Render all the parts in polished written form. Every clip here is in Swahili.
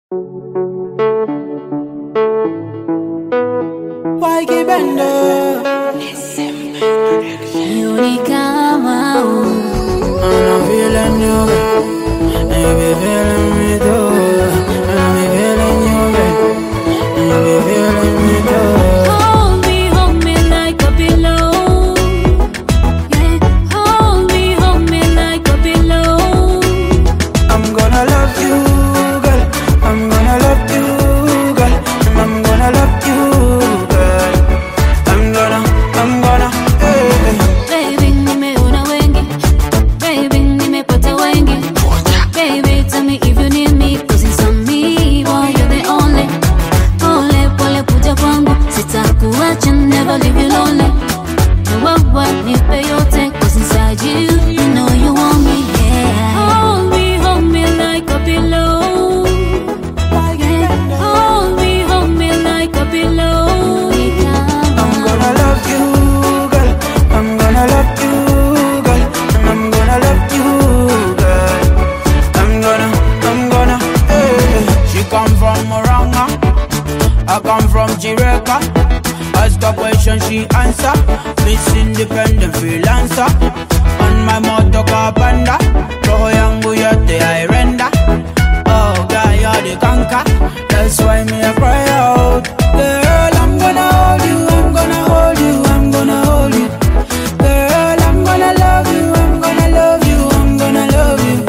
Why keep bender? You ni kama And I'm feeling you, and you be feeling me too. And I'm feeling you, and you be feeling me too. hold me like a pillow. Yeah, hold me like a pillow. I'm gonna love you, girl. I'm gonna love you, girl. And I'm gonna love you, girl. I'm gonna, hey. Baby, nimeona wengi. Baby, nimepata wengi. Baby, tell me if you need me, 'cause it's on me, boy, you're the only. Pole, pole, kuja kwangu. Sitakuacha, never leave you lonely. No, nipe yote, 'cause inside you know you want me, yeah. Hold me like a pillow. Yeah, hold me like a pillow. I'm gonna love you, girl. I'm gonna love you, girl. And I'm gonna love you, girl. I'm gonna, hey. She come from Moranga, I come from Jireka. Ask a question, she answer. Miss Independent freelancer. On my motor car panda. Roho yangu yote I render. Oh God, you're the conquer. That's why me I cry out. Girl, I'm gonna hold you, I'm gonna hold you, I'm gonna hold you. Girl, I'm gonna love you, I'm gonna love you, I'm gonna love you.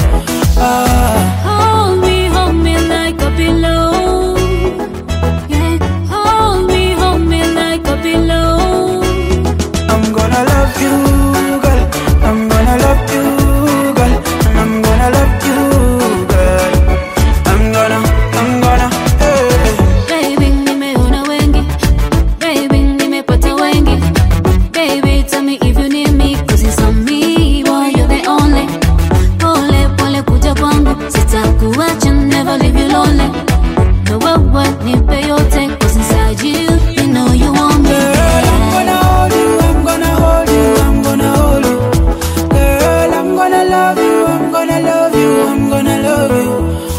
Hold me like a pillow. Yeah, hold me like a pillow. I'm gonna love you, girl. I'm gonna love you, girl. And I'm gonna love you, girl. I'm gonna, hey. Baby, nimeona wengi. Baby, nimepata wengi. Baby, tell me if you need me, 'cause it's on me, boy, you're the only. Pole, pole, kuja kwangu. Sitakuacha, never leave you lonely. No, nipe yote, 'cause inside you know you want me, Girl, I'm yeah. gonna hold you, I'm gonna hold you, I'm gonna hold you. Girl, I'm gonna love you, I'm gonna love you, I'm gonna love you.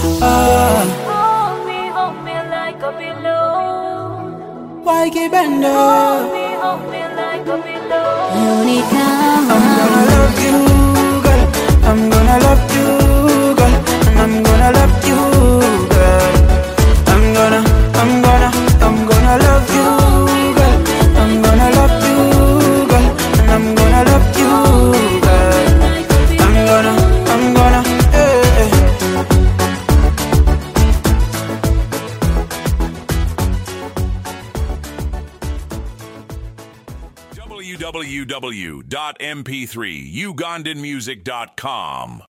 Hold me like a pillow. Why keep bender? Hold me like a pillow. You ni kama I'm gonna love you, girl. I'm gonna love you, girl. And I'm gonna love you, girl. I'm gonna love you, girl. I'm gonna love you, girl. And I'm gonna love you, girl. I'm gonna, hey. www.mp3ugandanmusic.com